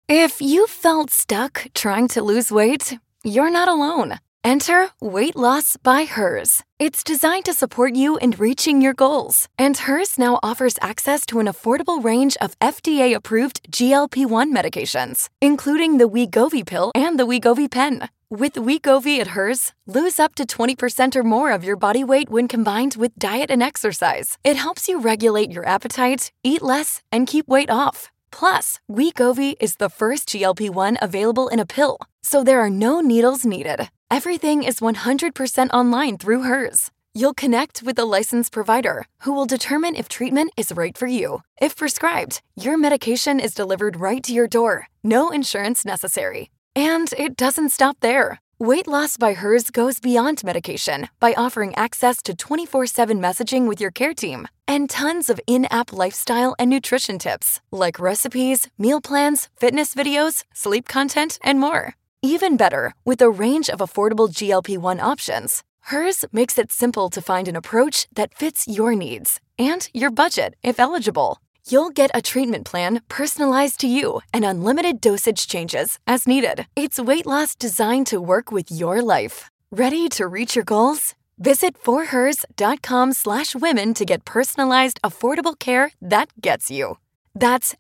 If you felt stuck trying to lose weight, you're not alone. Enter Weight Loss by Hers. It's designed to support you in reaching your goals. And Hers now offers access to an affordable range of FDA-approved GLP-1 medications, including the Wegovy pill and the Wegovy pen. With Wegovy at Hers, lose up to 20% or more of your body weight when combined with diet and exercise. It helps you regulate your appetite, eat less, and keep weight off. Plus, Wegovy is the first GLP-1 available in a pill, so there are no needles needed. Everything is 100% online through Hers. You'll connect with a licensed provider who will determine if treatment is right for you. If prescribed, your medication is delivered right to your door. No insurance necessary. And it doesn't stop there. Weight Loss by Hers goes beyond medication by offering access to 24/7 messaging with your care team and tons of in-app lifestyle and nutrition tips like recipes, meal plans, fitness videos, sleep content, and more. Even better, with a range of affordable GLP-1 options, Hers makes it simple to find an approach that fits your needs and your budget if eligible. You'll get a treatment plan personalized to you and unlimited dosage changes as needed. It's weight loss designed to work with your life. Ready to reach your goals? Visit forhers.com/women to get personalized, affordable care that gets you. That's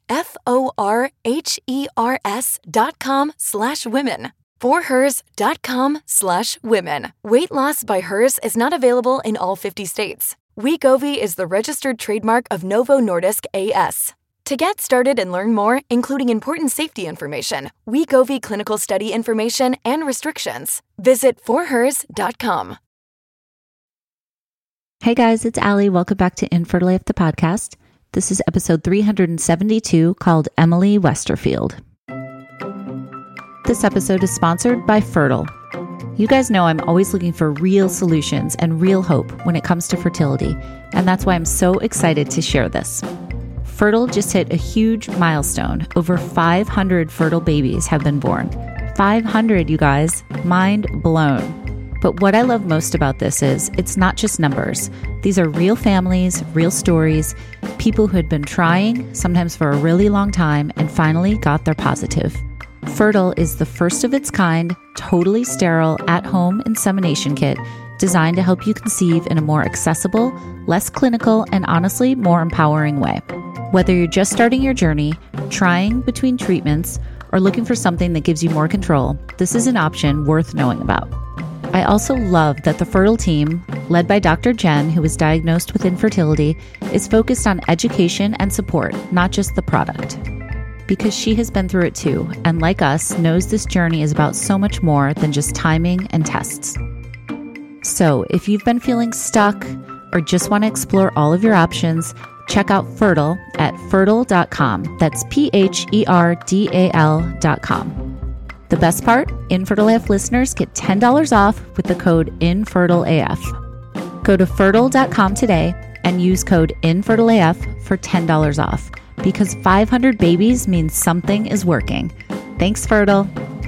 forhers.com/women. forhers.com/women. Weight Loss by Hers is not available in all 50 states. Wegovy is the registered trademark of Novo Nordisk A/S. To get started and learn more, including important safety information, Wegovy clinical study information, and restrictions, visit forhers.com. Hey guys, it's Allie. Welcome back to Infertile AF, the podcast. This is episode 372 called Emily Westerfield. This episode is sponsored by Fertile. You guys know I'm always looking for real solutions and real hope when it comes to fertility, and that's why I'm so excited to share this. Fertile just hit a huge milestone. Over 500 fertile babies have been born. 500, you guys. Mind blown. But what I love most about this is it's not just numbers. These are real families, real stories, people who had been trying, sometimes for a really long time, and finally got their positive. Fertile is the first of its kind, totally sterile, at-home insemination kit designed to help you conceive in a more accessible, less clinical, and honestly more empowering way. Whether you're just starting your journey, trying between treatments, or looking for something that gives you more control, this is an option worth knowing about. I also love that the Fertile team, led by Dr. Jen, who was diagnosed with infertility, is focused on education and support, not just the product. Because she has been through it too, and like us, knows this journey is about so much more than just timing and tests. So if you've been feeling stuck or just want to explore all of your options, check out Fertile at fertile.com. That's PHERDAL.com. The best part, Infertile AF listeners get $10 off with the code INFERTILEAF. Go to fertile.com today and use code INFERTILEAF for $10 off. Because 500 babies means something is working. Thanks, Fertile.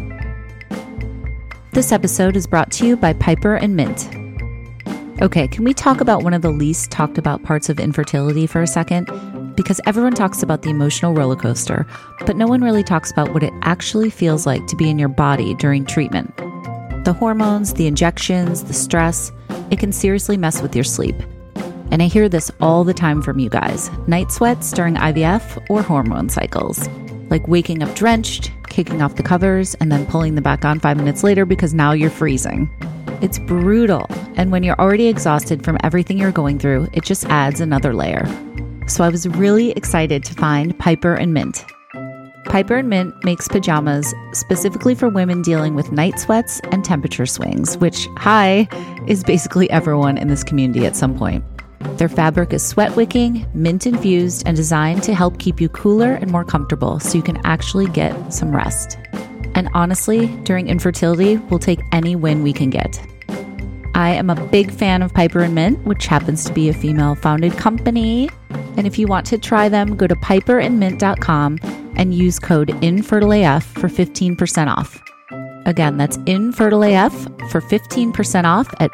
This episode is brought to you by Piper and Mint. Okay, can we talk about one of the least talked about parts of infertility for a second? Because everyone talks about the emotional roller coaster, but no one really talks about what it actually feels like to be in your body during treatment. The hormones, the injections, the stress, it can seriously mess with your sleep. And I hear this all the time from you guys. Night sweats during IVF or hormone cycles. Like waking up drenched, kicking off the covers, and then pulling them back on 5 minutes later because now you're freezing. It's brutal. And when you're already exhausted from everything you're going through, it just adds another layer. So I was really excited to find Piper and Mint. Piper and Mint makes pajamas specifically for women dealing with night sweats and temperature swings, which, is basically everyone in this community at some point. Their fabric is sweat wicking, mint infused, and designed to help keep you cooler and more comfortable so you can actually get some rest. And honestly, during infertility, we'll take any win we can get. I am a big fan of Piper and Mint, which happens to be a female-founded company. And if you want to try them, go to piperandmint.com and use code INFERTILEAF for 15% off. Again, that's INFERTILEAF for 15% off at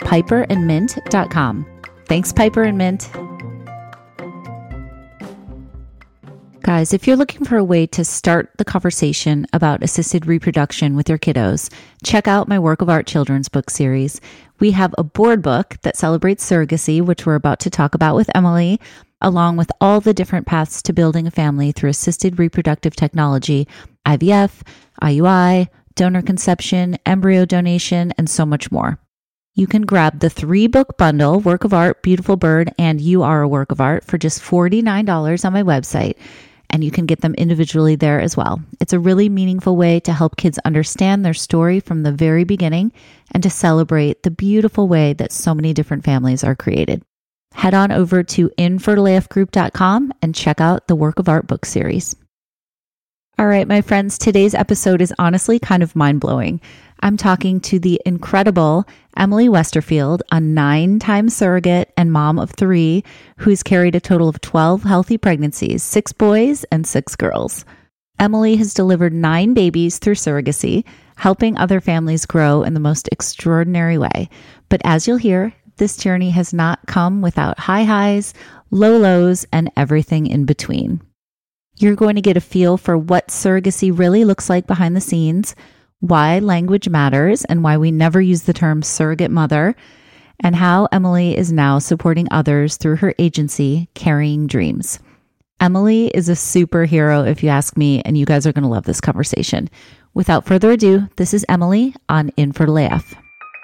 piperandmint.com. Thanks, Piper and Mint. Guys, if you're looking for a way to start the conversation about assisted reproduction with your kiddos, check out my Work of Art children's book series. We have a board book that celebrates surrogacy, which we're about to talk about with Emily, along with all the different paths to building a family through assisted reproductive technology, IVF, IUI, donor conception, embryo donation, and so much more. You can grab the 3-book bundle, Work of Art, Beautiful Bird, and You Are a Work of Art for just $49 on my website. And you can get them individually there as well. It's a really meaningful way to help kids understand their story from the very beginning and to celebrate the beautiful way that so many different families are created. Head on over to infertileafgroup.com and check out the Work of Art book series. All right, my friends, today's episode is honestly kind of mind-blowing. I'm talking to the incredible Emily Westerfield, a 9-time surrogate and mom of 3, who's carried a total of 12 healthy pregnancies, 6 boys and 6 girls. Emily has delivered 9 babies through surrogacy, helping other families grow in the most extraordinary way. But as you'll hear, this journey has not come without high highs, low lows, and everything in between. You're going to get a feel for what surrogacy really looks like behind the scenes, why language matters and why we never use the term surrogate mother, and how Emily is now supporting others through her agency, Carrying Dreams. Emily is a superhero, if you ask me, and you guys are going to love this conversation. Without further ado, this is Emily on Infertile AF.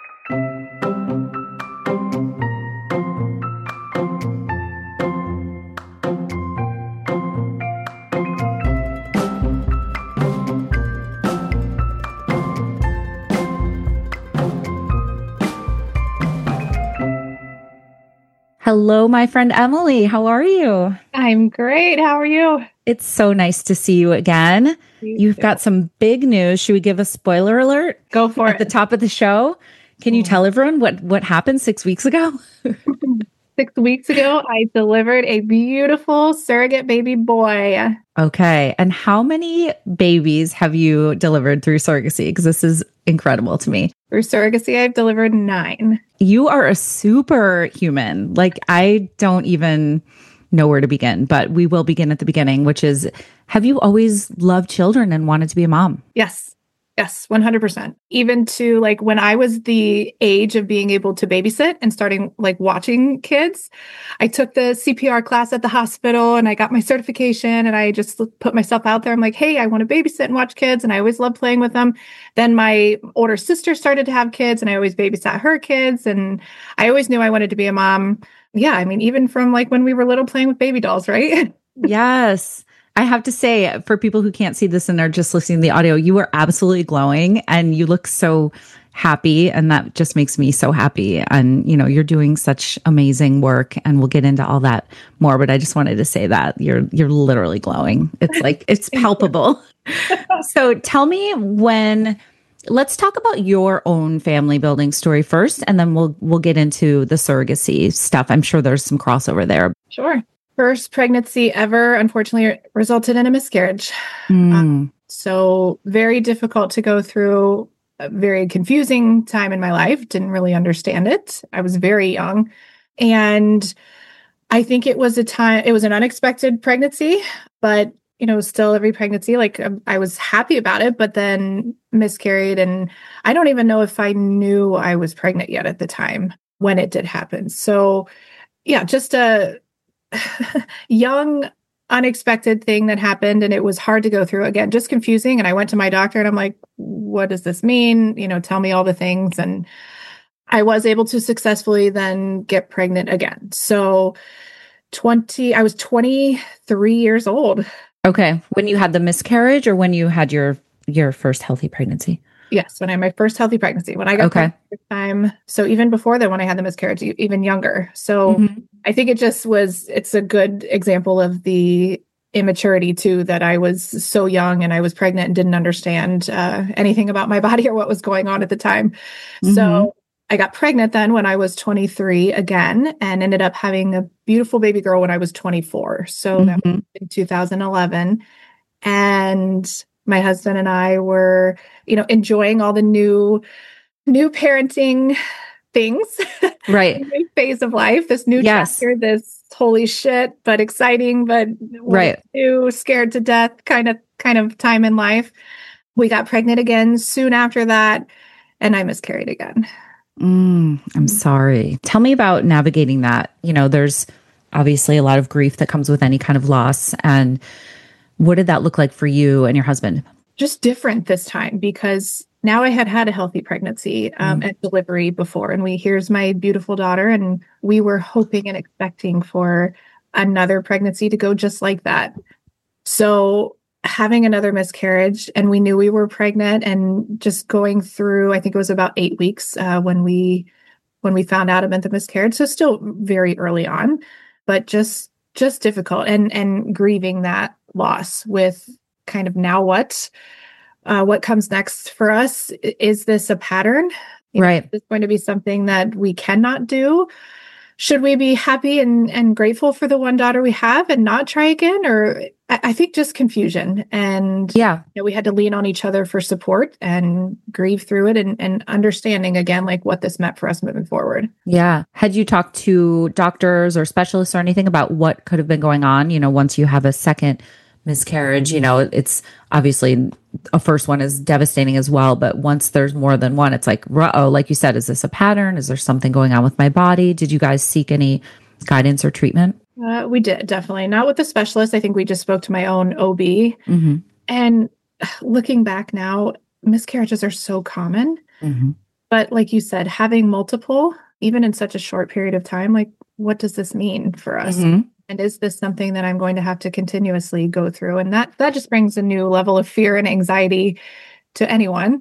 Hello, my friend Emily. How are you? I'm great. How are you? It's so nice to see you again. You've got some big news. Should we give a spoiler alert? Go for it. At the top of the show. Can you tell everyone what happened 6 weeks ago? 6 weeks ago, I delivered a beautiful surrogate baby boy. Okay. And how many babies have you delivered through surrogacy? Because this is incredible to me. Through surrogacy, I've delivered 9. You are a superhuman. Like, I don't even know where to begin, but we will begin at the beginning, which is, have you always loved children and wanted to be a mom? Yes. Yes, 100%. Even to like when I was the age of being able to babysit and starting like watching kids, I took the CPR class at the hospital and I got my certification and I just put myself out there. I'm like, hey, I want to babysit and watch kids. And I always loved playing with them. Then my older sister started to have kids and I always babysat her kids. And I always knew I wanted to be a mom. Yeah. I mean, even from like when we were little playing with baby dolls, right? Yes. I have to say, for people who can't see this and are just listening to the audio, you are absolutely glowing and you look so happy. And that just makes me so happy. And, you know, you're doing such amazing work and we'll get into all that more. But I just wanted to say that you're literally glowing. It's like, it's palpable. So tell me let's talk about your own family building story first, and then we'll get into the surrogacy stuff. I'm sure there's some crossover there. Sure. First pregnancy ever, unfortunately, resulted in a miscarriage. So very difficult to go through, a very confusing time in my life. Didn't really understand it. I was very young. And I think it was an unexpected pregnancy, but, you know, still every pregnancy, like I was happy about it, but then miscarried. And I don't even know if I knew I was pregnant yet at the time when it did happen. So yeah, just a young, unexpected thing that happened. And it was hard to go through. Again, just confusing. And I went to my doctor and I'm like, what does this mean? You know, tell me all the things. And I was able to successfully then get pregnant again. So I was 23 years old. Okay. When you had the miscarriage or when you had your first healthy pregnancy? Yes, when I had my first healthy pregnancy, when I got pregnant the first time. So even before that, when I had the miscarriage, even younger. So I think it's a good example of the immaturity too, that I was so young and I was pregnant and didn't understand anything about my body or what was going on at the time. So I got pregnant then when I was 23 again and ended up having a beautiful baby girl when I was 24. So that was in 2011. And my husband and I were, you know, enjoying all the new parenting things, Right. new phase of life, this new Yes. chapter, this holy shit, but exciting, but Right. too scared to death kind of time in life. We got pregnant again soon after that, and I miscarried again. I'm sorry. Tell me about navigating that. There's obviously a lot of grief that comes with any kind of loss. And what did that look like for you and your husband? Just different this time because now I had a healthy pregnancy and delivery before. And here's my beautiful daughter. And we were hoping and expecting for another pregnancy to go just like that. So having another miscarriage, and we knew we were pregnant, and just going through, I think it was about 8 weeks when we found out about the miscarriage. So still very early on, but just difficult and grieving that loss with kind of now what comes next for us. Is this a pattern? Right. Is this going to be something that we cannot do? Should we be happy and grateful for the one daughter we have and not try again? Or I think just confusion. And we had to lean on each other for support and grieve through it and understanding again, like what this meant for us moving forward. Yeah. Had you talked to doctors or specialists or anything about what could have been going on? Once you have a second miscarriage, it's obviously a first one is devastating as well. But once there's more than one, it's like, oh, like you said, is this a pattern? Is there something going on with my body? Did you guys seek any guidance or treatment? We did, definitely. Not with a specialist. I think we just spoke to my own OB. Mm-hmm. And looking back now, miscarriages are so common. Mm-hmm. But like you said, having multiple, even in such a short period of time, like what does this mean for us? Mm-hmm. And is this something that I'm going to have to continuously go through? And that just brings a new level of fear and anxiety to anyone.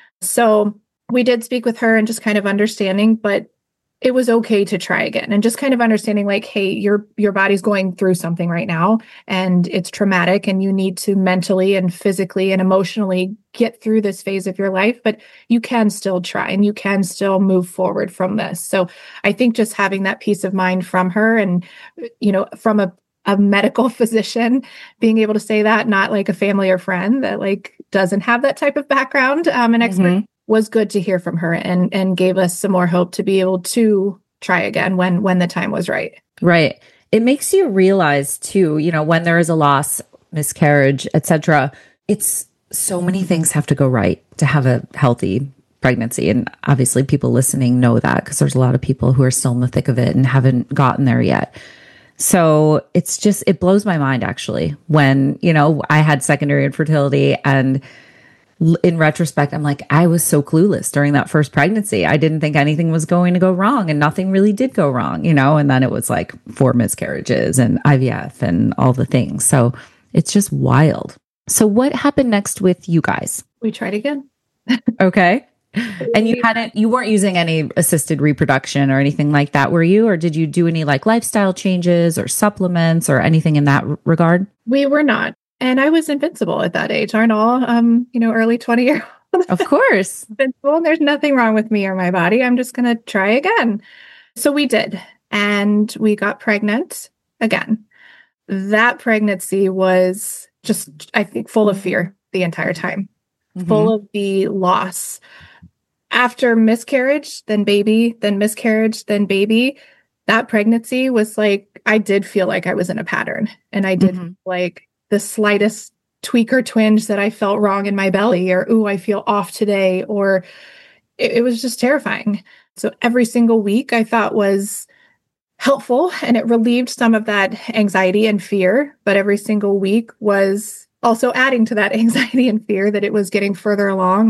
So we did speak with her and just kind of understanding, but it was okay to try again and just kind of understanding like, hey, your body's going through something right now and it's traumatic and you need to mentally and physically and emotionally get through this phase of your life, but you can still try and you can still move forward from this. So I think just having that peace of mind from her and, from a medical physician, being able to say that, not like a family or friend that like doesn't have that type of background and expert, was good to hear from her and gave us some more hope to be able to try again when the time was right. Right. It makes you realize too, when there is a loss, miscarriage, etc., it's so many things have to go right to have a healthy pregnancy. And obviously people listening know that because there's a lot of people who are still in the thick of it and haven't gotten there yet. So it blows my mind actually when, I had secondary infertility, and in retrospect, I'm like, I was so clueless during that first pregnancy. I didn't think anything was going to go wrong, and nothing really did go wrong, and then it was like 4 miscarriages and IVF and all the things. So it's just wild. So what happened next with you guys? We tried again. Okay. And you weren't using any assisted reproduction or anything like that, were you? Or did you do any like lifestyle changes or supplements or anything in that regard? We were not. And I was invincible at that age, aren't all, early 20-year-old. Of course. Invincible. There's nothing wrong with me or my body. I'm just going to try again. So we did. And we got pregnant again. That pregnancy was just, I think, full of fear the entire time, full of the loss. After miscarriage, then baby, then miscarriage, then baby. That pregnancy was like, I did feel like I was in a pattern. And I did feel like the slightest tweak or twinge that I felt wrong in my belly, or, ooh, I feel off today, or it was just terrifying. So every single week I thought was helpful and it relieved some of that anxiety and fear. But every single week was also adding to that anxiety and fear that it was getting further along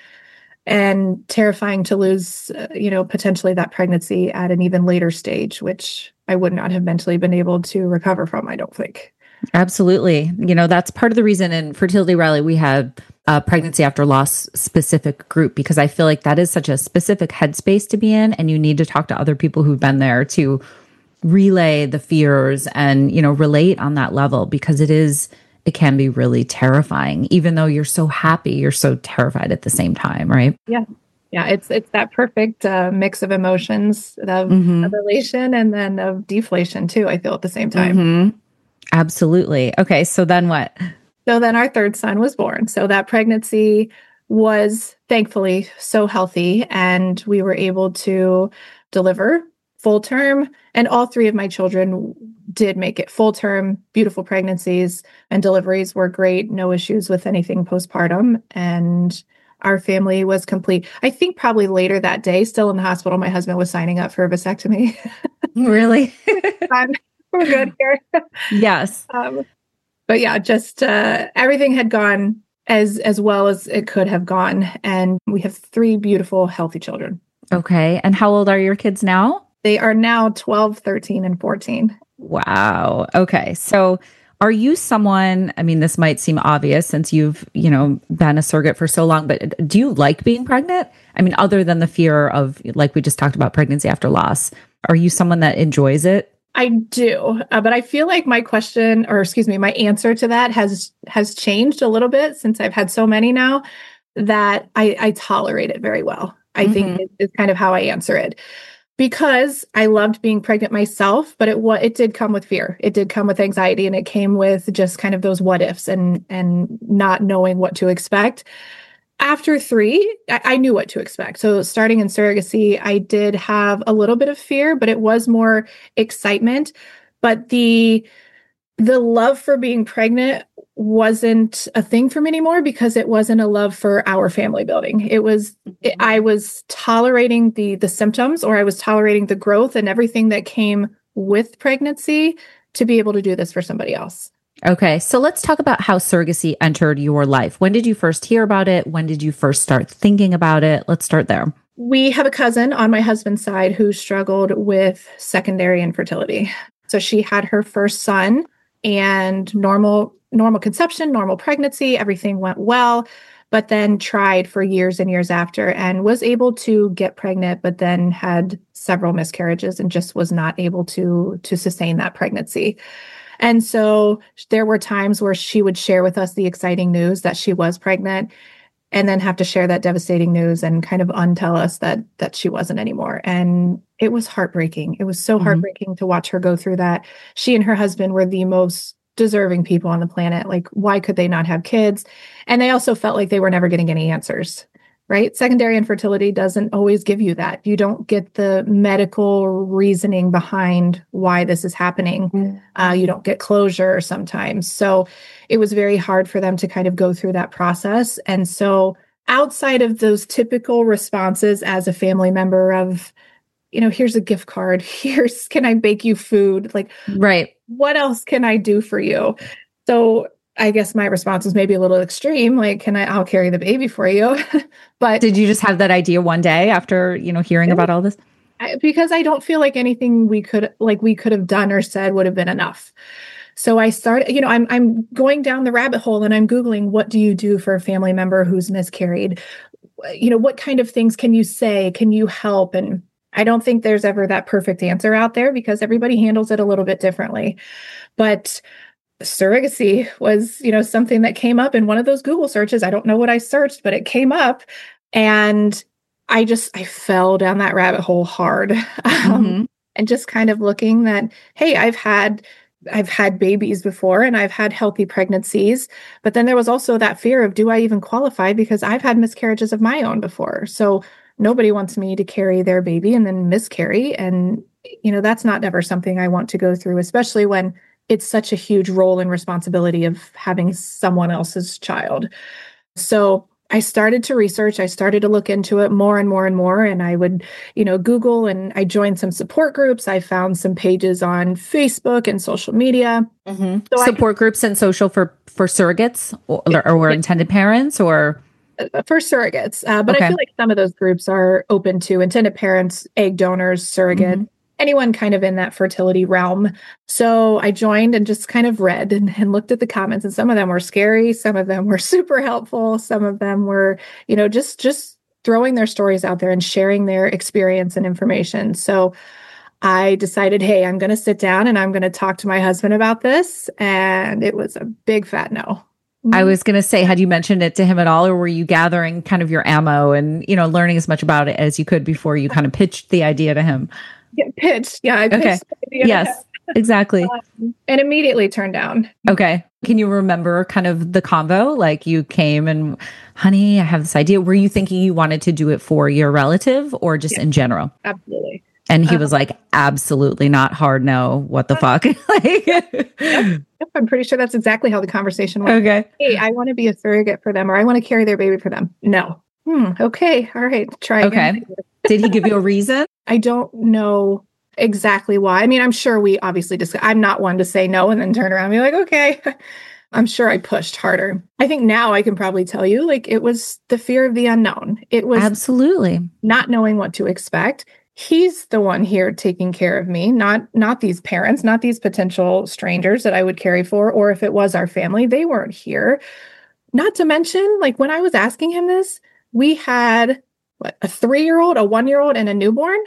and terrifying to lose, potentially that pregnancy at an even later stage, which I would not have mentally been able to recover from, I don't think. Absolutely. That's part of the reason in Fertility Rally, we had a pregnancy after loss specific group, because I feel like that is such a specific headspace to be in. And you need to talk to other people who've been there to relay the fears and, relate on that level, because it can be really terrifying. Even though you're so happy, you're so terrified at the same time, right? Yeah. Yeah. It's that perfect mix of emotions of elation and then of deflation too, I feel at the same time. Absolutely. Okay. So then what? So then our third son was born. So that pregnancy was thankfully so healthy, and we were able to deliver full term. And all three of my children did make it full term, beautiful pregnancies, and deliveries were great. No issues with anything postpartum. And our family was complete. I think probably later that day, still in the hospital, my husband was signing up for a vasectomy. Really? We're good here. Yes. But yeah, just everything had gone as well as it could have gone. And we have 3 beautiful, healthy children. Okay. And how old are your kids now? They are now 12, 13, and 14. Wow. Okay. So are you someone, I mean, this might seem obvious since you've, been a surrogate for so long, but do you like being pregnant? I mean, other than the fear of, like we just talked about, pregnancy after loss, are you someone that enjoys it? I do, but I feel like my answer to that has changed a little bit since I've had so many now, that I tolerate it very well. I think it's kind of how I answer it, because I loved being pregnant myself, but it did come with fear. It did come with anxiety, and it came with just kind of those what ifs and not knowing what to expect. After 3, I knew what to expect. So starting in surrogacy, I did have a little bit of fear, but it was more excitement. But the love for being pregnant wasn't a thing for me anymore, because it wasn't a love for our family building. I was tolerating the symptoms, or I was tolerating the growth and everything that came with pregnancy to be able to do this for somebody else. Okay. So let's talk about how surrogacy entered your life. When did you first hear about it? When did you first start thinking about it? Let's start there. We have a cousin on my husband's side who struggled with secondary infertility. So she had her first son, and normal conception, normal pregnancy, everything went well, but then tried for years and years after and was able to get pregnant, but then had several miscarriages and just was not able to sustain that pregnancy. And so there were times where she would share with us the exciting news that she was pregnant, and then have to share that devastating news and kind of untell us that she wasn't anymore. And it was heartbreaking. It was so heartbreaking to watch her go through that. She and her husband were the most deserving people on the planet. Like, why could they not have kids? And they also felt like they were never getting any answers. Right? Secondary infertility doesn't always give you that. You don't get the medical reasoning behind why this is happening. You don't get closure sometimes. So it was very hard for them to kind of go through that process. And so outside of those typical responses as a family member of, here's a gift card, can I bake you food? Like, right. What else can I do for you? So I guess my response was maybe a little extreme. Like, I'll carry the baby for you. But did you just have that idea one day after, hearing about all this? Because I don't feel like anything we could have done or said would have been enough. So I started, I'm going down the rabbit hole, and I'm Googling, what do you do for a family member who's miscarried? What kind of things can you say? Can you help? And I don't think there's ever that perfect answer out there, because everybody handles it a little bit differently. But surrogacy was, something that came up in one of those Google searches. I don't know what I searched, but it came up, and I fell down that rabbit hole hard. And just kind of looking that, hey, I've had babies before, and I've had healthy pregnancies, but then there was also that fear of, do I even qualify? Because I've had miscarriages of my own before. So nobody wants me to carry their baby and then miscarry. And, that's not ever something I want to go through, especially when it's such a huge role and responsibility of having someone else's child. So I started to research. I started to look into it more and more and more. And I would, Google, and I joined some support groups. I found some pages on Facebook and social media. So support groups and social for surrogates or intended parents, or? For surrogates. But I feel like some of those groups are open to intended parents, egg donors, surrogate, anyone kind of in that fertility realm. So I joined and just kind of read and looked at the comments, and some of them were scary. Some of them were super helpful. Some of them were, just throwing their stories out there and sharing their experience and information. So I decided, hey, I'm going to sit down and I'm going to talk to my husband about this. And it was a big fat no. I was going to say, had you mentioned it to him at all, or were you gathering kind of your ammo and, learning as much about it as you could before you kind of pitched the idea to him? Yeah, pitched. Yeah, I pitched the idea. Yes, exactly. And immediately turned down. Okay. Can you remember kind of the convo? Like you came and, honey, I have this idea. Were you thinking you wanted to do it for your relative or just in general? Absolutely. And he was like, absolutely not, hard no. What the fuck? Yep, I'm pretty sure that's exactly how the conversation went. Okay. Hey, I want to be a surrogate for them, or I want to carry their baby for them. No. Okay. All right. Try again. Okay. Did he give you a reason? I don't know exactly why. I mean, I'm sure we obviously discussed. I'm not one to say no and then turn around and be like, okay. I'm sure I pushed harder. I think now I can probably tell you, like, it was the fear of the unknown. It was absolutely not knowing what to expect. He's the one here taking care of me, not these parents, not these potential strangers that I would carry for, or if it was our family, they weren't here. Not to mention, like when I was asking him this, we had a 3-year-old, a 1-year-old, and a newborn.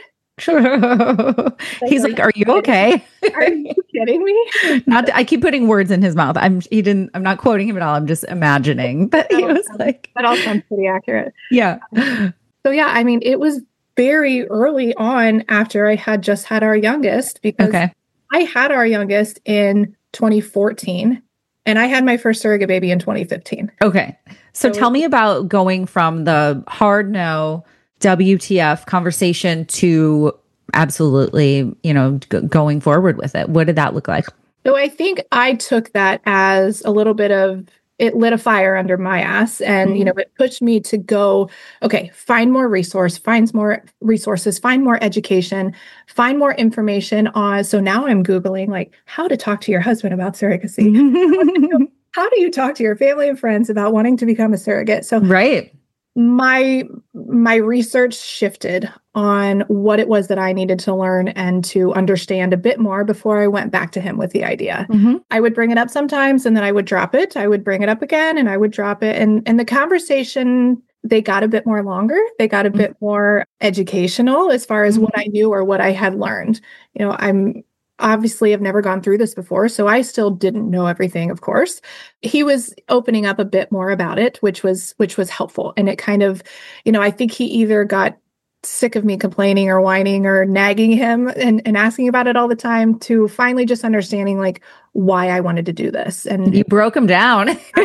He's like, "Are you okay? Are you kidding me?" I keep putting words in his mouth. I'm not quoting him at all. I'm just imagining. But he was like, that all sounds pretty accurate. Yeah. So yeah, I mean, it was very early on after I had just had our youngest, because I had our youngest in 2014 and I had my first surrogate baby in 2015. Okay. So tell me about going from the hard no WTF conversation to absolutely, going forward with it. What did that look like? So I think I took that as a little bit of, it lit a fire under my ass, and, it pushed me to go, okay, find more resources, find more education, find more information on. So now I'm Googling like how to talk to your husband about surrogacy. How do you talk to your family and friends about wanting to become a surrogate? So right. My research shifted on what it was that I needed to learn and to understand a bit more before I went back to him with the idea. I would bring it up sometimes and then I would drop it. I would bring it up again and I would drop it. And the conversation, they got a bit more longer. They got a bit more educational as far as what I knew or what I had learned. I'm obviously I've never gone through this before, so I still didn't know everything, of course. He was opening up a bit more about it, which was helpful. And it kind of, I think he either got sick of me complaining or whining or nagging him and asking about it all the time, to finally just understanding like why I wanted to do this. And you broke him down.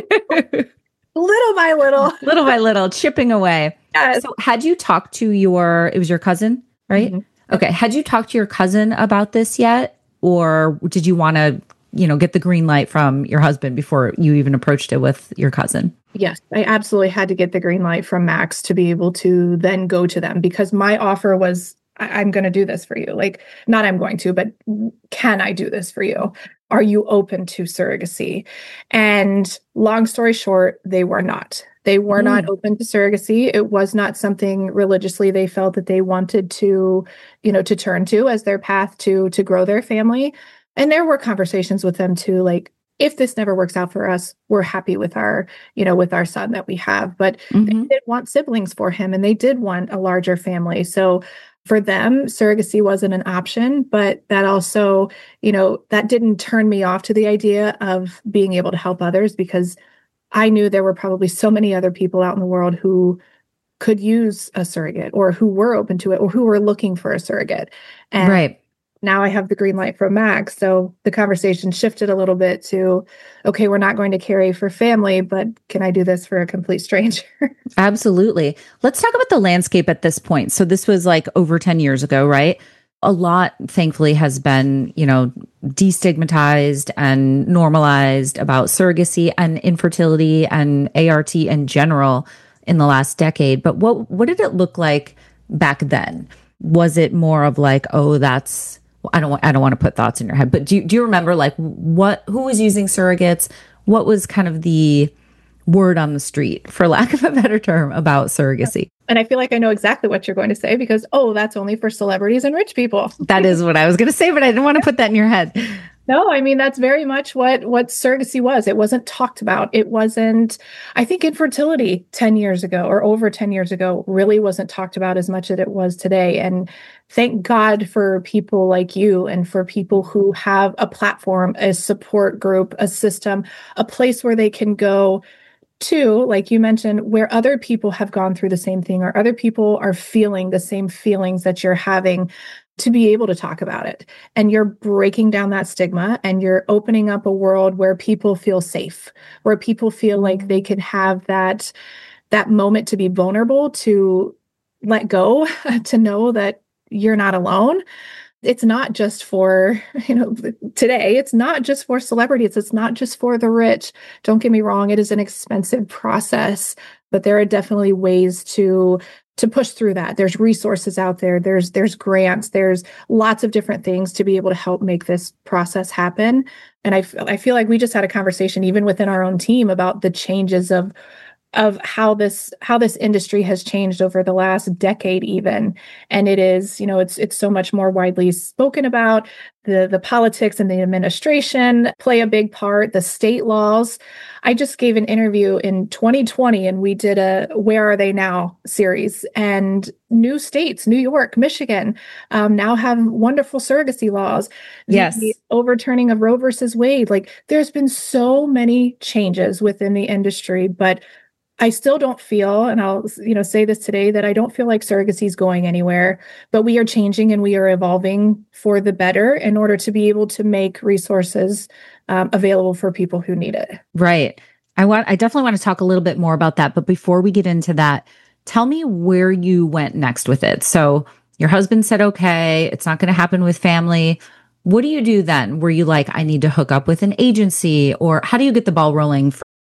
Little by little, chipping away. Yes. So had you talked to it was your cousin, right? Mm-hmm. Okay. Had you talked to your cousin about this yet? Or did you want to, get the green light from your husband before you even approached it with your cousin? Yes, I absolutely had to get the green light from Max to be able to then go to them, because my offer was, I'm going to do this for you. Like, not I'm going to, but can I do this for you? Are you open to surrogacy? And long story short, they were not. They were not open to surrogacy. It was not something religiously they felt that they wanted to, to turn to as their path to grow their family. And there were conversations with them too, like, if this never works out for us, we're happy with our son that we have. But they did want siblings for him, and they did want a larger family. So for them, surrogacy wasn't an option, but that also, that didn't turn me off to the idea of being able to help others, because I knew there were probably so many other people out in the world who could use a surrogate, or who were open to it, or who were looking for a surrogate. And right. Now I have the green light from Max. So the conversation shifted a little bit to, okay, we're not going to carry for family, but can I do this for a complete stranger? Absolutely. Let's talk about the landscape at this point. So this was like over 10 years ago, right? A lot, thankfully, has been, destigmatized and normalized about surrogacy and infertility and ART in general in the last decade. But what did it look like back then? Was it more of like, oh, that's, I don't want to put thoughts in your head, but do you remember like who was using surrogates? What was kind of the word on the street, for lack of a better term, about surrogacy? And I feel like I know exactly what you're going to say, because, that's only for celebrities and rich people. That is what I was going to say, but I didn't want to put that in your head. No, I mean, that's very much what surrogacy was. It wasn't talked about. It wasn't, I think infertility 10 years ago or over 10 years ago really wasn't talked about as much as it was today. And thank God for people like you, and for people who have a platform, a support group, a system, a place where they can go to, like you mentioned, where other people have gone through the same thing, or other people are feeling the same feelings that you're having. to be able to talk about it. And you're breaking down that stigma and you're opening up a world where people feel safe, where people feel like they can have that moment to be vulnerable, to let go, to know that you're not alone. It's not just for, today, it's not just for celebrities. It's not just for the rich. Don't get me wrong. It is an expensive process, but there are definitely ways to push through that. There's resources out there. There's grants. There's lots of different things to be able to help make this process happen. And I feel like we just had a conversation even within our own team about the changes of how this industry has changed over the last decade even. And it is, it's so much more widely spoken about. The politics and the administration play a big part, the state laws. I just gave an interview in 2020 and we did a Where Are They Now series, and new states, New York, Michigan, now have wonderful surrogacy laws. Yes. The overturning of Roe versus Wade. Like, there's been so many changes within the industry, but I still don't feel, and I'll say this today, that I don't feel like surrogacy is going anywhere, but we are changing and we are evolving for the better in order to be able to make resources available for people who need it. Right. I definitely want to talk a little bit more about that. But before we get into that, tell me where you went next with it. So your husband said, okay, it's not going to happen with family. What do you do then? Were you like, I need to hook up with an agency, or how do you get the ball rolling?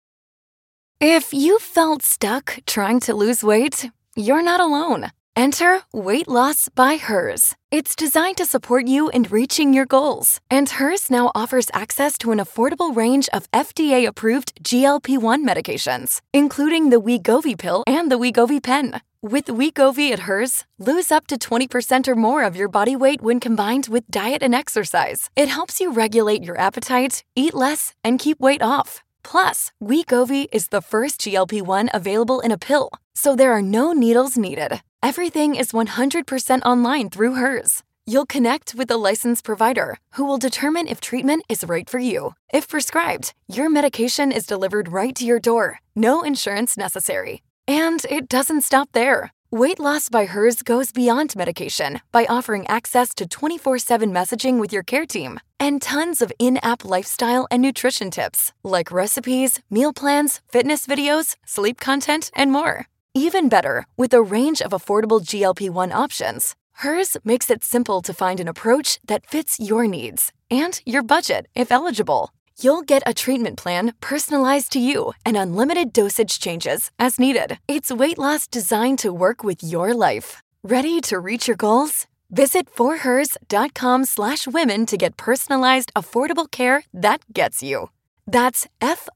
If you felt stuck trying to lose weight, you're not alone. Enter Weight Loss by Hers. It's designed to support you in reaching your goals. And Hers now offers access to an affordable range of FDA-approved GLP-1 medications, including the Wegovy pill and the Wegovy pen. With Wegovy at Hers, lose up to 20% or more of your body weight when combined with diet and exercise. It helps you regulate your appetite, eat less, and keep weight off. Plus, Wegovy is the first GLP-1 available in a pill, so there are no needles needed. Everything is 100% online through Hers. You'll connect with a licensed provider who will determine if treatment is right for you. If prescribed, your medication is delivered right to your door. No insurance necessary. And it doesn't stop there. Weight Loss by Hers goes beyond medication by offering access to 24/7 messaging with your care team and tons of in-app lifestyle and nutrition tips like recipes, meal plans, fitness videos, sleep content, and more. Even better, with a range of affordable GLP-1 options, Hers makes it simple to find an approach that fits your needs and your budget if eligible. You'll get a treatment plan personalized to you and unlimited dosage changes as needed. It's weight loss designed to work with your life. Ready to reach your goals? Visit forhers.com/women to get personalized, affordable care that gets you. That's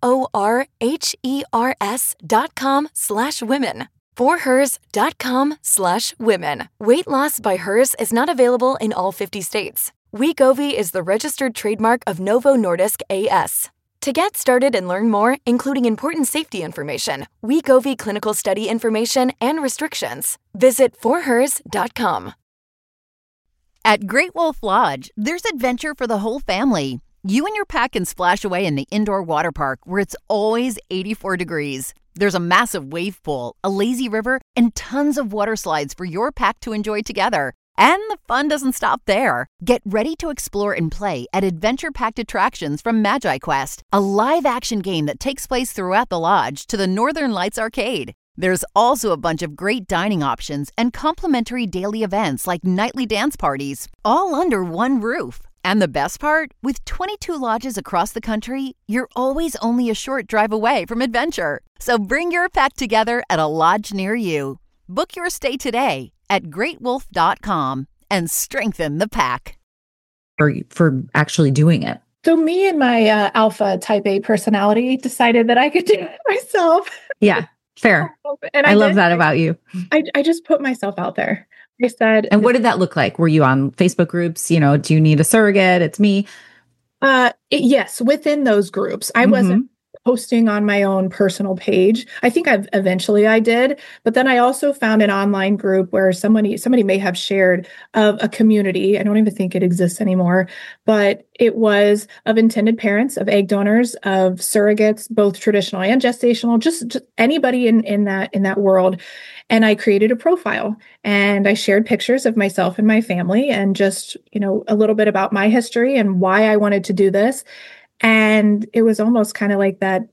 forhers.com/women. forhers.com/women. Weight Loss by Hers is not available in all 50 states. Wegovy is the registered trademark of Novo Nordisk A.S. To get started and learn more, including important safety information, Wegovy clinical study information, and restrictions, visit forhers.com. At Great Wolf Lodge, there's adventure for the whole family. You and your pack can splash away in the indoor water park where it's always 84 degrees. There's a massive wave pool, a lazy river, and tons of water slides for your pack to enjoy together. And the fun doesn't stop there. Get ready to explore and play at adventure-packed attractions from Magi Quest, a live-action game that takes place throughout the lodge, to the Northern Lights Arcade. There's also a bunch of great dining options and complimentary daily events like nightly dance parties, all under one roof. And the best part? With 22 lodges across the country, you're always only a short drive away from adventure. So bring your pack together at a lodge near you. Book your stay today at greatwolf.com and strengthen the pack. For actually doing it. So me and my alpha type A personality decided that I could do it myself. Yeah, fair. And I love that about you. I just put myself out there. I said. And what did that look like? Were you on Facebook groups? Do you need a surrogate? It's me. Yes, within those groups. I wasn't posting on my own personal page. I think I did, but then I also found an online group where somebody may have shared of a community. I don't even think it exists anymore, but it was of intended parents, of egg donors, of surrogates, both traditional and gestational, just anybody in that world. And I created a profile and I shared pictures of myself and my family and just, a little bit about my history and why I wanted to do this. And it was almost kind of like that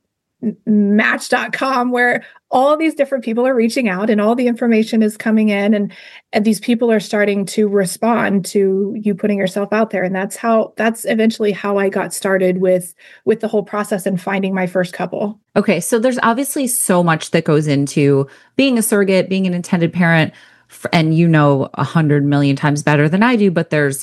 Match.com where all these different people are reaching out and all the information is coming in and these people are starting to respond to you putting yourself out there. And that's eventually how I got started with the whole process and finding my first couple. Okay. So there's obviously so much that goes into being a surrogate, being an intended parent, and 100 million times better than I do, but there's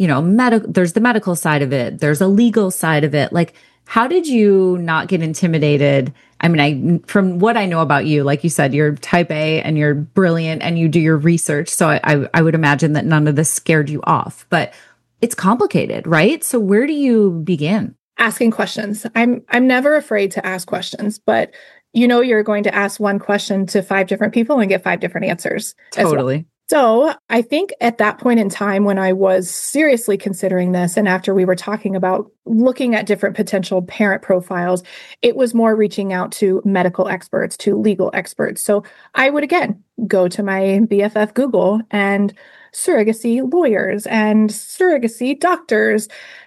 there's the medical side of it. There's a legal side of it. Like, how did you not get intimidated? I mean, from what I know about you, like you said, you're type A and you're brilliant and you do your research. So I would imagine that none of this scared you off, but it's complicated, right? So where do you begin? Asking questions. I'm never afraid to ask questions, but you're going to ask one question to 5 different people and get 5 different answers. Totally. So I think at that point in time when I was seriously considering this, and after we were talking about looking at different potential parent profiles, it was more reaching out to medical experts, to legal experts. So I would, again, go to my BFF Google and surrogacy lawyers and surrogacy doctors.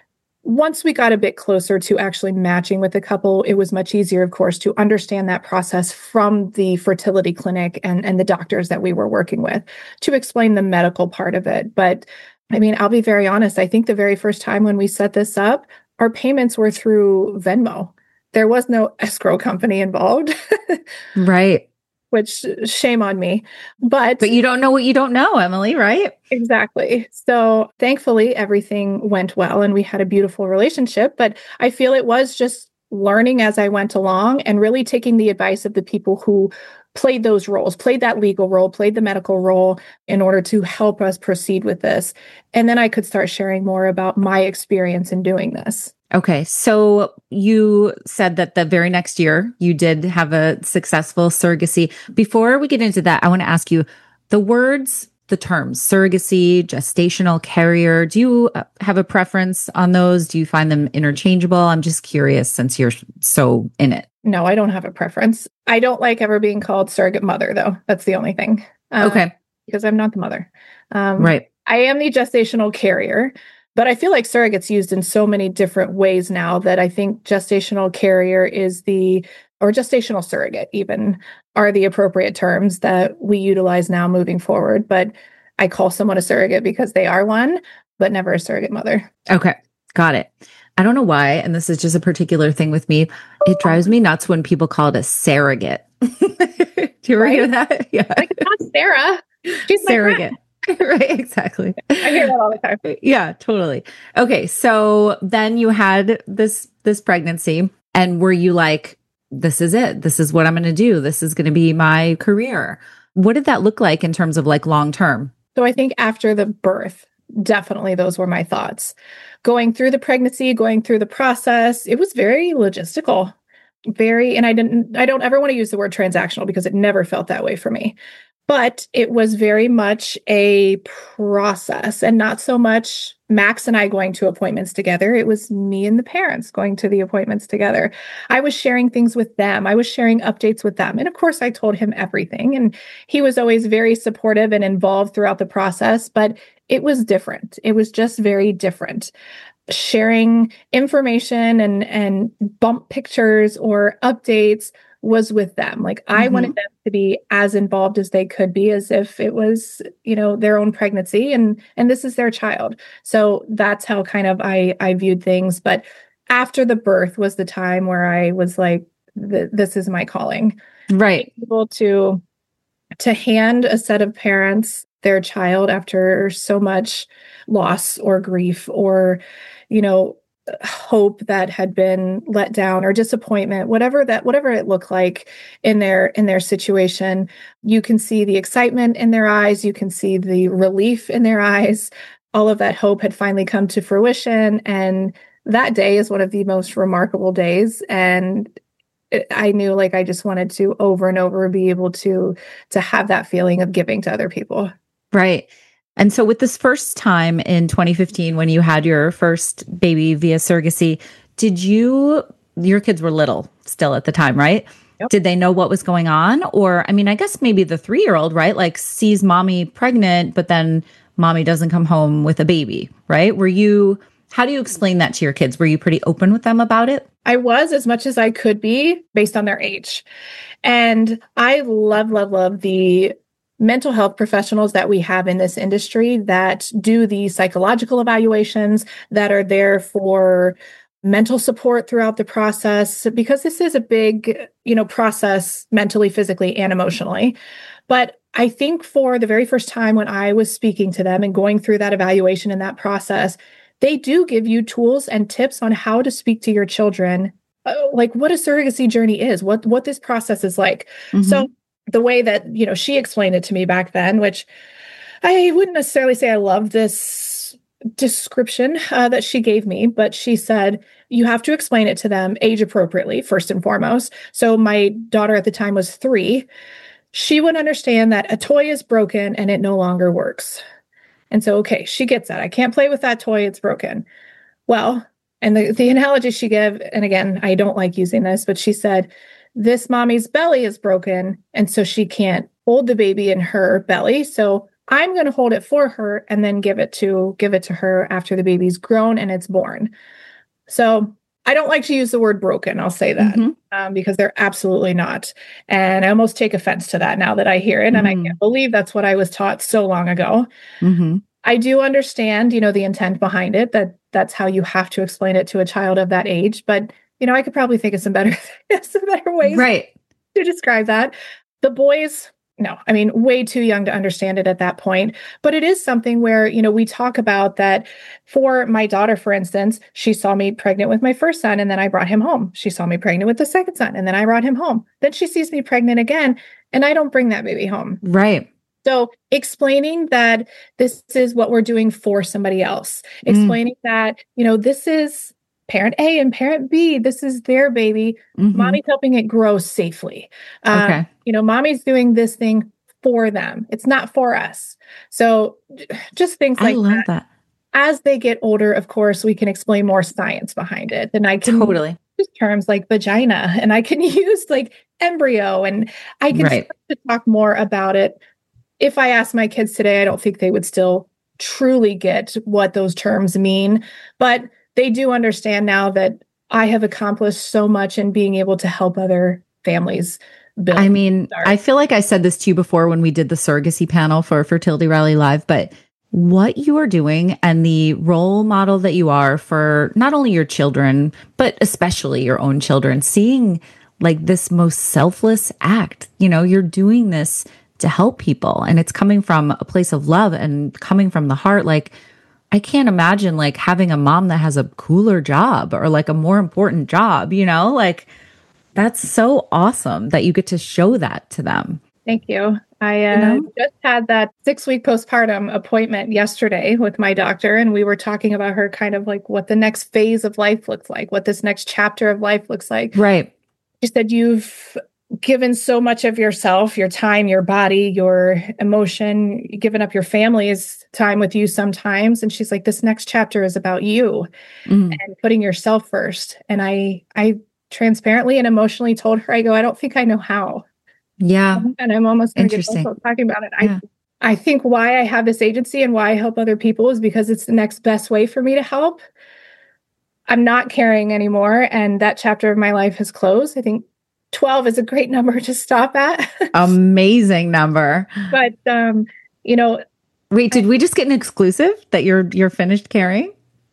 Once we got a bit closer to actually matching with a couple, it was much easier, of course, to understand that process from the fertility clinic and the doctors that we were working with to explain the medical part of it. But I mean, I'll be very honest. I think the very first time when we set this up, our payments were through Venmo. There was no escrow company involved. Right. Which shame on me. But you don't know what you don't know, Emily, right? Exactly. So thankfully, everything went well and we had a beautiful relationship. But I feel it was just learning as I went along and really taking the advice of the people who played those roles, played that legal role, played the medical role in order to help us proceed with this. And then I could start sharing more about my experience in doing this. Okay. So you said that the very next year you did have a successful surrogacy. Before we get into that, I want to ask you the terms surrogacy, gestational carrier. Do you have a preference on those? Do you find them interchangeable? I'm just curious since you're so in it. No, I don't have a preference. I don't like ever being called surrogate mother, though. That's the only thing. Okay. Because I'm not the mother. Right. I am the gestational carrier. But I feel like surrogate's used in so many different ways now that I think gestational carrier or gestational surrogate even are the appropriate terms that we utilize now moving forward. But I call someone a surrogate because they are one, but never a surrogate mother. Okay. Got it. I don't know why, and this is just a particular thing with me. It drives me nuts when people call it a surrogate. Do you ever hear that? Yeah. Like, not Sarah. She's surrogate. Right, exactly. I hear that all the time. Yeah, totally. Okay, so then you had this pregnancy, and were you like, this is it. This is what I'm going to do. This is going to be my career. What did that look like in terms of like long term? So I think after the birth, definitely those were my thoughts. Going through the pregnancy, going through the process, it was very logistical. And I don't ever want to use the word transactional because it never felt that way for me. But it was very much a process and not so much Max and I going to appointments together. It was me and the parents going to the appointments together. I was sharing things with them. I was sharing updates with them. And of course, I told him everything. And he was always very supportive and involved throughout the process. But it was different. It was just very different. Sharing information and bump pictures or updates was with them. Like I wanted them to be as involved as they could be, as if it was, their own pregnancy and this is their child. So that's how kind of I viewed things. But after the birth was the time where I was like, this is my calling. Right. Being able to hand a set of parents their child after so much loss or grief or, hope that had been let down or disappointment, whatever it looked like in their situation, you can see the excitement in their eyes. You can see the relief in their eyes. All of that hope had finally come to fruition. And that day is one of the most remarkable days. And I knew like I just wanted to over and over be able to have that feeling of giving to other people. Right. And so with this first time in 2015, when you had your first baby via surrogacy, your kids were little still at the time, right? Yep. Did they know what was going on? Or, I mean, I guess maybe the 3-year-old, right? Like sees mommy pregnant, but then mommy doesn't come home with a baby, right? How do you explain that to your kids? Were you pretty open with them about it? I was, as much as I could be based on their age. And I love, love, love the mental health professionals that we have in this industry that do the psychological evaluations, that are there for mental support throughout the process, because this is a big, process mentally, physically, and emotionally. But I think for the very first time when I was speaking to them and going through that evaluation and that process, they do give you tools and tips on how to speak to your children, like what a surrogacy journey is, what this process is like. Mm-hmm. So the way that, she explained it to me back then, which I wouldn't necessarily say I love this description that she gave me, but she said, you have to explain it to them age appropriately, first and foremost. So my daughter at the time was 3. She would understand that a toy is broken and it no longer works. And so, okay, she gets that. I can't play with that toy. It's broken. Well, and the analogy she gave, and again, I don't like using this, but she said, this mommy's belly is broken. And so she can't hold the baby in her belly. So I'm going to hold it for her and then give it to her after the baby's grown and it's born. So I don't like to use the word broken. I'll say that because they're absolutely not. And I almost take offense to that now that I hear it. And I can't believe that's what I was taught so long ago. Mm-hmm. I do understand, the intent behind it, that's how you have to explain it to a child of that age. But, I could probably think of some better ways to describe that. The boys, no, I mean, way too young to understand it at that point. But it is something where, we talk about that. For my daughter, for instance, she saw me pregnant with my first son and then I brought him home. She saw me pregnant with the second son and then I brought him home. Then she sees me pregnant again and I don't bring that baby home. Right. So explaining that this is what we're doing for somebody else, explaining that, this is parent A and parent B, this is their baby. Mm-hmm. Mommy's helping it grow safely. Okay. Mommy's doing this thing for them. It's not for us. So just things like that. As they get older, of course, we can explain more science behind it. And I can use terms like vagina and I can use like embryo and I can start to talk more about it. If I ask my kids today, I don't think they would still truly get what those terms mean, but they do understand now that I have accomplished so much in being able to help other families build. I mean, I feel like I said this to you before when we did the surrogacy panel for Fertility Rally Live, but what you are doing and the role model that you are for not only your children, but especially your own children, seeing like this most selfless act, you're doing this to help people and it's coming from a place of love and coming from the heart. Like, I can't imagine like having a mom that has a cooler job or like a more important job, like that's so awesome that you get to show that to them. Thank you. I just had that 6-week postpartum appointment yesterday with my doctor, and we were talking about her kind of like what the next phase of life looks like, what this next chapter of life looks like. Right. She said, you've given so much of yourself, your time, your body, your emotion, given up your family's time with you sometimes. And she's like, this next chapter is about you and putting yourself first. And I transparently and emotionally told her, I don't think I know how. Yeah. And I'm almost going to get also talking about it. Yeah. I think why I have this agency and why I help other people is because it's the next best way for me to help. I'm not carrying anymore. And that chapter of my life has closed. I think 12 is a great number to stop at. Amazing number. But, wait, did we just get an exclusive that you're finished carrying?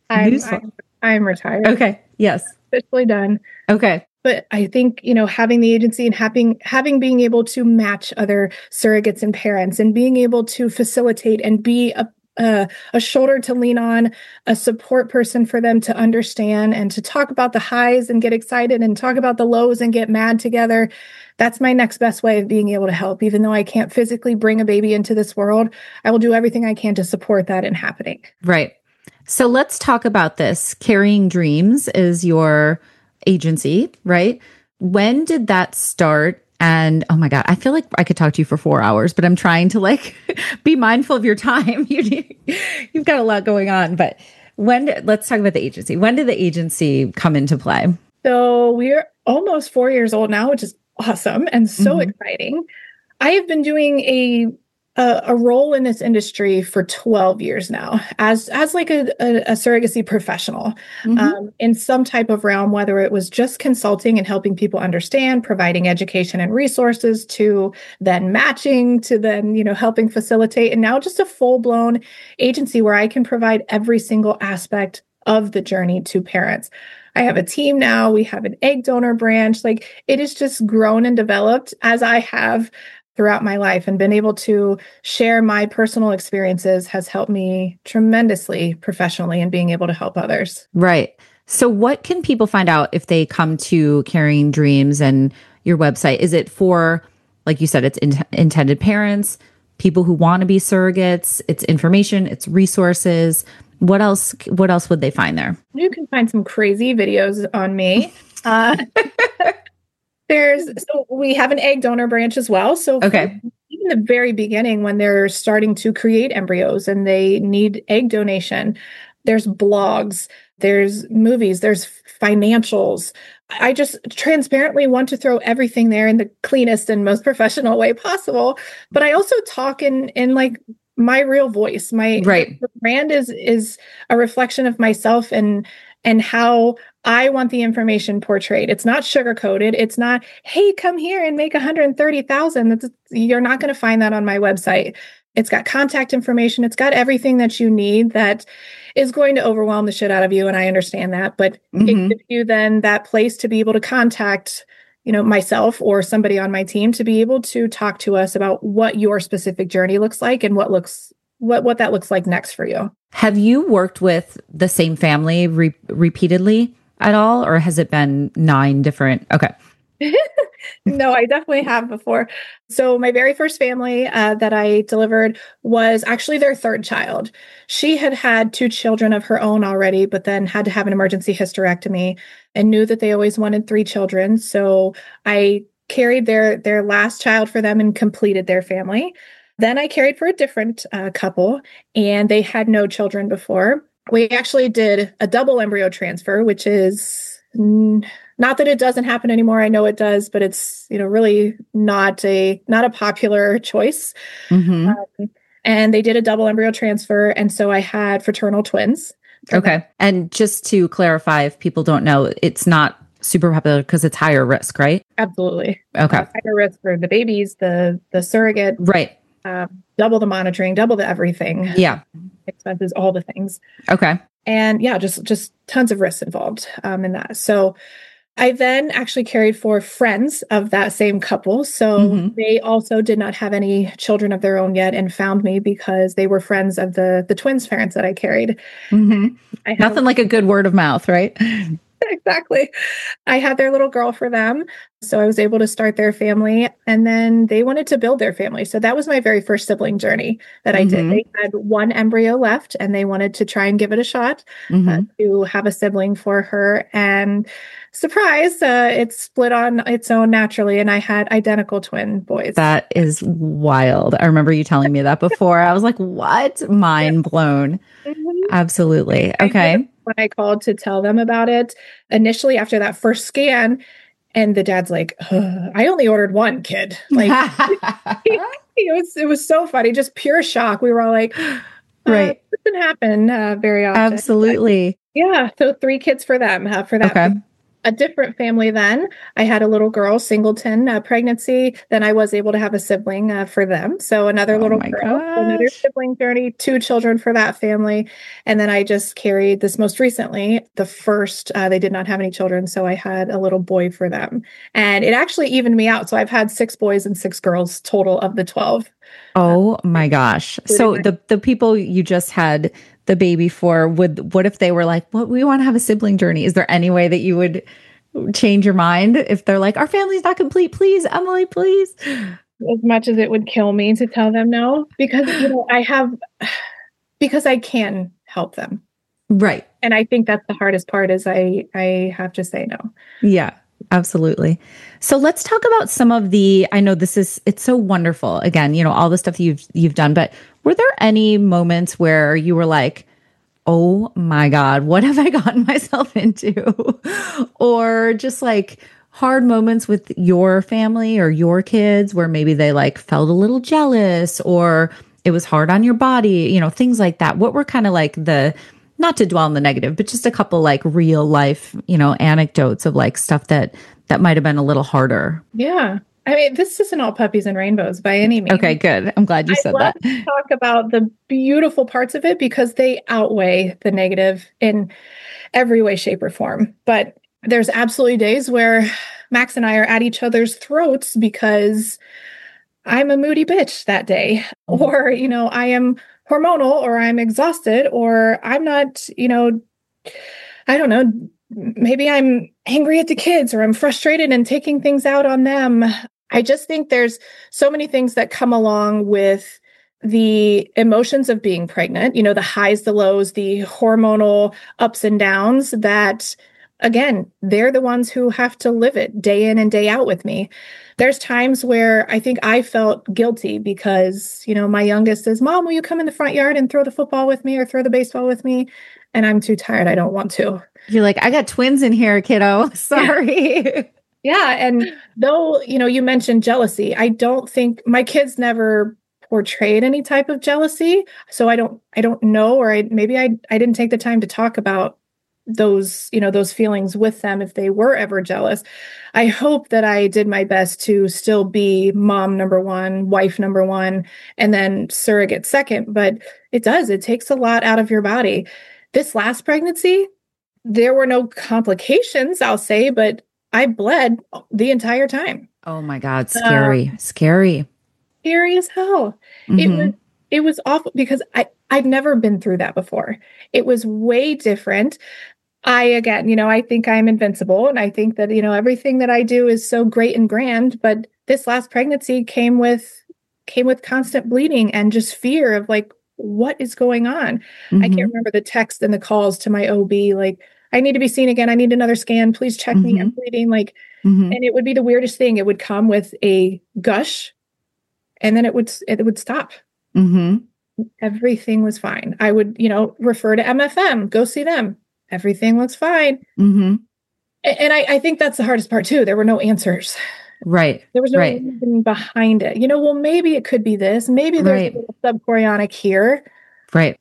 I'm retired. Okay. Yes. Officially done. Okay. But I think, having the agency and having being able to match other surrogates and parents and being able to facilitate and be a shoulder to lean on, a support person for them to understand and to talk about the highs and get excited and talk about the lows and get mad together. That's my next best way of being able to help. Even though I can't physically bring a baby into this world, I will do everything I can to support that in happening. Right. So let's talk about this. Carrying Dreams is your agency, right? when did that start? And oh my God, I feel like I could talk to you for 4 hours, but I'm trying to like be mindful of your time. You've got a lot going on, but let's talk about the agency. When did the agency come into play? So we're almost 4 years old now, which is awesome and so exciting. I have been doing a role in this industry for 12 years now as like a surrogacy professional in some type of realm, whether it was just consulting and helping people understand, providing education and resources, to then matching, to then, helping facilitate, and now just a full-blown agency where I can provide every single aspect of the journey to parents. I have a team now. We have an egg donor branch. Like, it is just grown and developed as I have throughout my life, and been able to share my personal experiences has helped me tremendously professionally in being able to help others. Right. So what can people find out if they come to Carrying Dreams and your website? Is it for, like you said, it's intended parents, people who want to be surrogates, it's information, it's resources. What else would they find there? You can find some crazy videos on me. So we have an egg donor branch as well. So okay. Even the very beginning, when they're starting to create embryos and they need egg donation, there's blogs, there's movies, there's financials. I just transparently want to throw everything there in the cleanest and most professional way possible. But I also talk in like my real voice. My brand is a reflection of myself and how I want the information portrayed. It's not sugar-coated. It's not, hey, come here and make $130,000. You're not going to find that on my website. It's got contact information. It's got everything that you need that is going to overwhelm the shit out of you. And I understand that, but it gives you then that place to be able to contact, myself or somebody on my team to be able to talk to us about what your specific journey looks like and what that looks like next for you. Have you worked with the same family repeatedly at all, or has it been 9 different? Okay. No, I definitely have before. So my very first family that I delivered was actually their third child. She had 2 children of her own already, but then had to have an emergency hysterectomy and knew that they always wanted 3 children. So I carried their last child for them and completed their family. Then I carried for a different couple, and they had no children before. We actually did a double embryo transfer, which is not that it doesn't happen anymore. I know it does, but it's really not a popular choice. And they did a double embryo transfer, and so I had fraternal twins. Okay, and just to clarify, if people don't know, it's not super popular because it's higher risk, right? Absolutely. Okay, higher risk for the babies, the surrogate, right? Double the monitoring, double the everything. Yeah. Expenses, all the things. Okay. And yeah, just tons of risks involved in that. So I then actually carried for friends of that same couple. So they also did not have any children of their own yet and found me because they were friends of the twins' parents that I carried. Nothing like a good word of mouth, right? Exactly. I had their little girl for them. So I was able to start their family, and then they wanted to build their family. So that was my very first sibling journey that I did. They had 1 embryo left and they wanted to try and give it a shot to have a sibling for her. And surprise, it split on its own naturally. And I had identical twin boys. That is wild. I remember you telling me that before. I was like, what? Mind blown. Absolutely. Okay. When I called to tell them about it, initially after that first scan, and the dad's like, I only ordered 1 kid. Like, it was so funny, just pure shock. We were all like, right. It doesn't happen very often. Absolutely. But, yeah. So 3 kids for them, for that. Okay. A different family then. I had a little girl, singleton pregnancy. Then I was able to have a sibling for them. So another little girl, another sibling journey, 2 children for that family. And then I just carried this most recently, the first, they did not have any children. So I had a little boy for them. And it actually evened me out. So I've had 6 boys and 6 girls total of the 12. Oh my gosh. So the people you just had the baby for, what if they were like, well, we want to have a sibling journey? Is there any way that you would change your mind if they're like, our family's not complete, please, Emily, please? As much as it would kill me to tell them no, because because I can help them. Right. And I think that's the hardest part is I have to say no. Yeah. Absolutely. So let's talk about some of I know it's so wonderful. Again, all the stuff you've done, but were there any moments where you were like, oh my God, what have I gotten myself into? Or just like hard moments with your family or your kids where maybe they like felt a little jealous or it was hard on your body, things like that. What were kind of like not to dwell on the negative, but just a couple like real life, anecdotes of like stuff that might have been a little harder? Yeah. I mean, this isn't all puppies and rainbows by any means. Okay, good. I'm glad you said that. To talk about the beautiful parts of it because they outweigh the negative in every way, shape, or form. But there's absolutely days where Max and I are at each other's throats because I'm a moody bitch that day, or, I am hormonal, or I'm exhausted, or I'm not, I don't know, maybe I'm angry at the kids or I'm frustrated and taking things out on them. I just think there's so many things that come along with the emotions of being pregnant, the highs, the lows, the hormonal ups and downs that, again, they're the ones who have to live it day in and day out with me. There's times where I think I felt guilty because, my youngest says, Mom, will you come in the front yard and throw the football with me or throw the baseball with me? And I'm too tired. I don't want to. You're like, I got twins in here, kiddo. Sorry. Yeah. And though, you mentioned jealousy, I don't think my kids never portrayed any type of jealousy. So I don't know, or maybe I didn't take the time to talk about those feelings with them if they were ever jealous. I hope that I did my best to still be mom number one, wife number one, and then surrogate second. But it takes a lot out of your body. This last pregnancy, there were no complications, I'll say, but I bled the entire time. Oh my God. Scary. Scary as hell. Mm-hmm. It was awful because I've never been through that before. It was way different. I think I'm invincible, and I think that, everything that I do is so great and grand, but this last pregnancy came with constant bleeding and just fear of like, what is going on? Mm-hmm. I can't remember the text and the calls to my OB, like, I need to be seen again. I need another scan. Please check me. I'm bleeding. Like, and it would be the weirdest thing. It would come with a gush and then it would stop. Mm-hmm. Everything was fine. I would, refer to MFM, go see them. Everything looks fine. Mm-hmm. And I think that's the hardest part too. There were no answers. Right. There was no reason behind it. Well, maybe it could be this. Maybe there's a little subchorionic here. Right.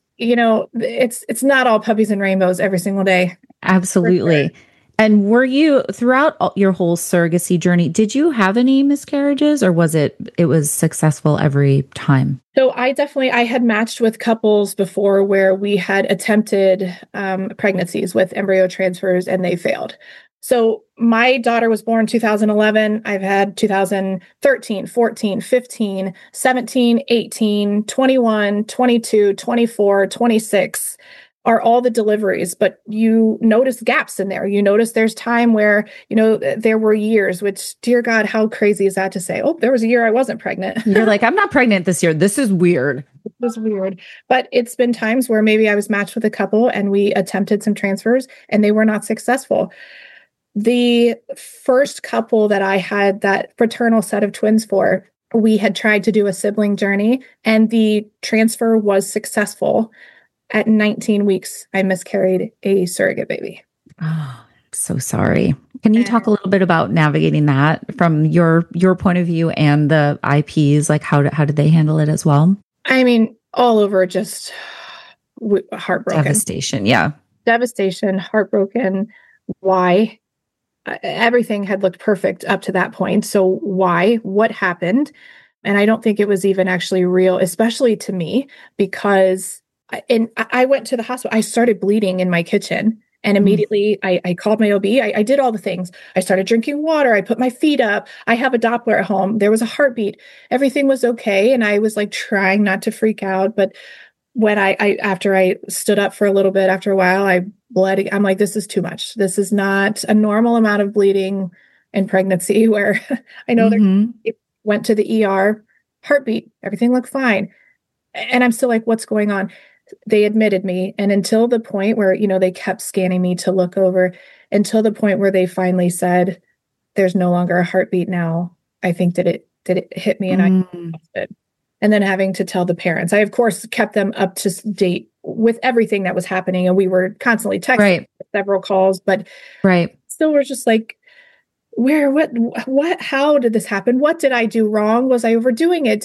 It's not all puppies and rainbows every single day. Absolutely. And were you throughout your whole surrogacy journey, did you have any miscarriages, or was it was successful every time? So I had matched with couples before where we had attempted pregnancies with embryo transfers and they failed. So my daughter was born 2011. I've had 2013, 14, 15, 17, 18, 21, 22, 24, 26 are all the deliveries, but you notice gaps in there. You notice there's time where, there were years, which, dear God, how crazy is that to say? Oh, there was a year I wasn't pregnant. You're like, I'm not pregnant this year. This is weird. It was weird. But it's been times where maybe I was matched with a couple and we attempted some transfers and they were not successful. The first couple that I had that fraternal set of twins for, we had tried to do a sibling journey and the transfer was successful. At 19 weeks, I miscarried a surrogate baby. Oh, so sorry. Can you talk a little bit about navigating that from your point of view and the IPs? Like how did they handle it as well? I mean, all over, just heartbroken. Devastation. Yeah. Devastation, heartbroken. Why? Everything had looked perfect up to that point. So why? What happened? And I don't think it was even actually real, especially to me, because I went to the hospital. I started bleeding in my kitchen. And immediately I called my OB. I did all the things. I started drinking water. I put my feet up. I have a Doppler at home. There was a heartbeat. Everything was okay. And I was like trying not to freak out. But when after I stood up for a little bit, after a while, I bled. I'm like, this is too much. This is not a normal amount of bleeding in pregnancy where I know it went to the ER, heartbeat, everything looked fine. And I'm still like, what's going on? they admitted me. And until the point where, they kept scanning me to look over, until the point where they finally said, there's no longer a heartbeat now, I think that it hit me, and I lost it. And then having to tell the parents, I of course kept them up to date with everything that was happening. And we were constantly texting, several calls, but still we're just like, what, how did this happen? What did I do wrong? Was I overdoing it?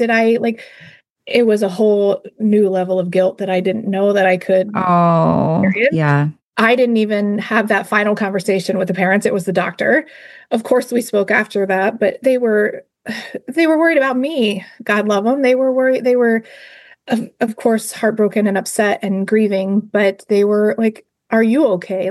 It was a whole new level of guilt that I didn't know that I could. Oh, yeah. I didn't even have that final conversation with the parents. It was the doctor. Of course, we spoke after that, but they were worried about me. God love them. They were worried. They were, of course, heartbroken and upset and grieving, but they were like, are you okay?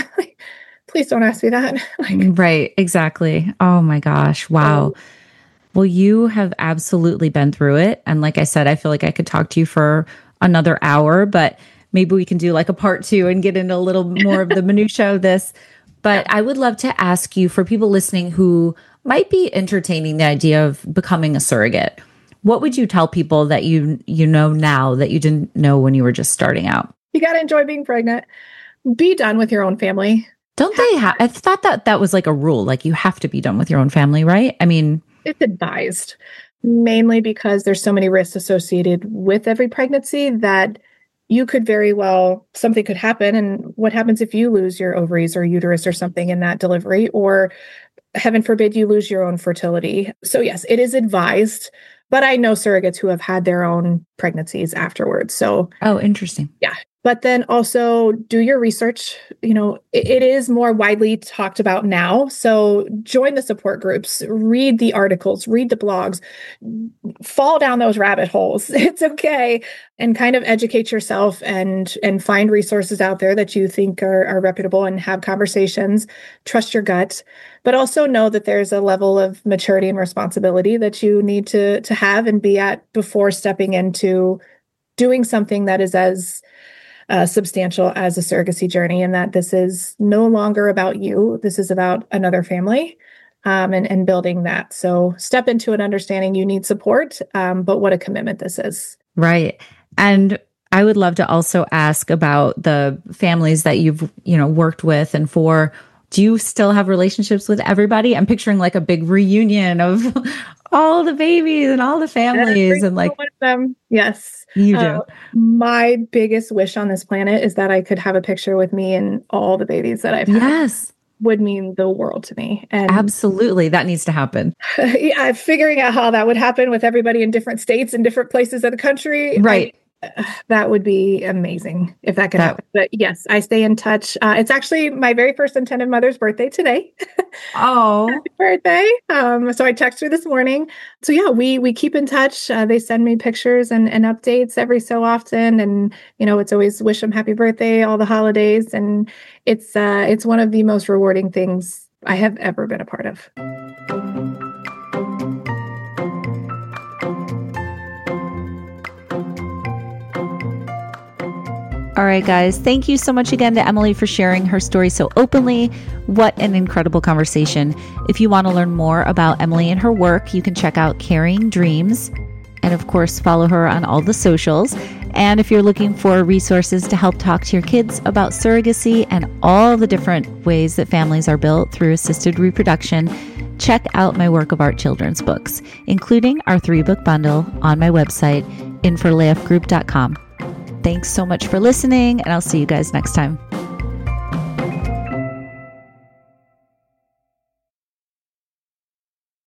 Please don't ask me that. Right. Exactly. Oh my gosh. Wow. Well, you have absolutely been through it. And like I said, I feel like I could talk to you for another hour, but maybe we can do like a part 2 and get into a little more of the minutia of this. But I would love to ask you, for people listening who might be entertaining the idea of becoming a surrogate, what would you tell people that you know now that you didn't know when you were just starting out? You got to enjoy being pregnant. Be done with your own family. Don't they have? I thought that was like a rule. Like you have to be done with your own family, right? I mean, it's advised, mainly because there's so many risks associated with every pregnancy that you could very well, something could happen. And what happens if you lose your ovaries or uterus or something in that delivery, or heaven forbid you lose your own fertility? So yes, it is advised, but I know surrogates who have had their own pregnancies afterwards. So, oh, interesting. Yeah. But then also do your research. It is more widely talked about now. So join the support groups, read the articles, read the blogs, fall down those rabbit holes. It's okay. And kind of educate yourself and find resources out there that you think are reputable, and have conversations. Trust your gut, but also know that there's a level of maturity and responsibility that you need to have and be at before stepping into doing something that is as substantial as a surrogacy journey, and that this is no longer about you. This is about another family, and building that. So step into it understanding you need support, but what a commitment this is. Right. And I would love to also ask about the families that you've, worked with and for. Do you still have relationships with everybody? I'm picturing like a big reunion of all the babies and all the families, and like one of them. Yes, you do. My biggest wish on this planet is that I could have a picture with me and all the babies that I've had. Yes, would mean the world to me. And absolutely, that needs to happen. Yeah, figuring out how that would happen with everybody in different states and different places of the country. Right. That would be amazing if that could happen. But yes, I stay in touch. It's actually my very first intended mother's birthday today. Oh, happy birthday. So I texted her this morning. So yeah, we keep in touch. They send me pictures and updates every so often. And, it's always wish them happy birthday, all the holidays. And it's one of the most rewarding things I have ever been a part of. All right, guys. Thank you so much again to Emily for sharing her story so openly. What an incredible conversation. If you want to learn more about Emily and her work, you can check out Carrying Dreams. And of course, follow her on all the socials. And if you're looking for resources to help talk to your kids about surrogacy and all the different ways that families are built through assisted reproduction, check out my work of art children's books, including our 3-book bundle on my website, inforleafgroup.com. Thanks so much for listening, and I'll see you guys next time.